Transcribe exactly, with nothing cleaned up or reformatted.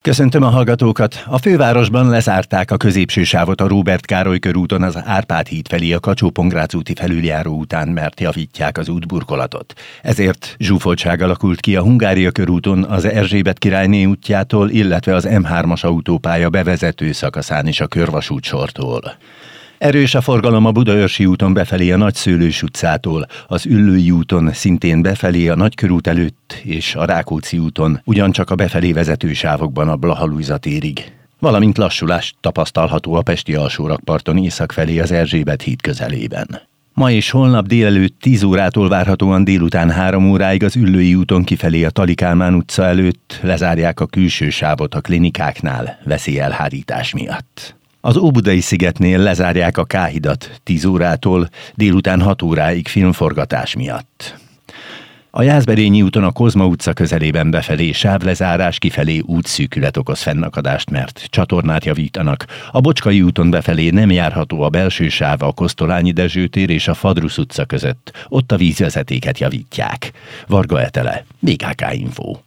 Köszöntöm a hallgatókat! A fővárosban lezárták a középső sávot a Róbert Károly körúton az Árpád híd felé a Kacsó-Pongrác úti felüljáró után, mert javítják az útburkolatot. Ezért zsúfoltság alakult ki a Hungária körúton az Erzsébet királyné útjától, illetve az M hármas autópálya bevezető szakaszán is a Körvasút sortól. Erős a forgalom a Budaörsi úton befelé a Nagyszőlős utcától, az Üllői úton szintén befelé a Nagykörút előtt és a Rákóczi úton, ugyancsak a befelé vezető sávokban a Blaha-Lujza térig. Valamint lassulás tapasztalható a pesti alsórakparton észak felé az Erzsébet híd közelében. Ma és holnap délelőtt tíz órától várhatóan délután három óráig az Üllői úton kifelé a Tali Kálmán utca előtt lezárják a külső sávot a klinikáknál veszélyelhárítás miatt. Az Óbudai szigetnél lezárják a K-hidat tíz órától délután hat óráig filmforgatás miatt. A Jászberényi úton a Kozma utca közelében befelé sávlezárás, kifelé útszűkület okoz fennakadást, mert csatornát javítanak. A Bocskai úton befelé nem járható a belső sáv a Kosztolányi Dezső tér és a Fadrusz utca között. Ott a vízvezetéket javítják. Varga Etele, bé ká ká Info.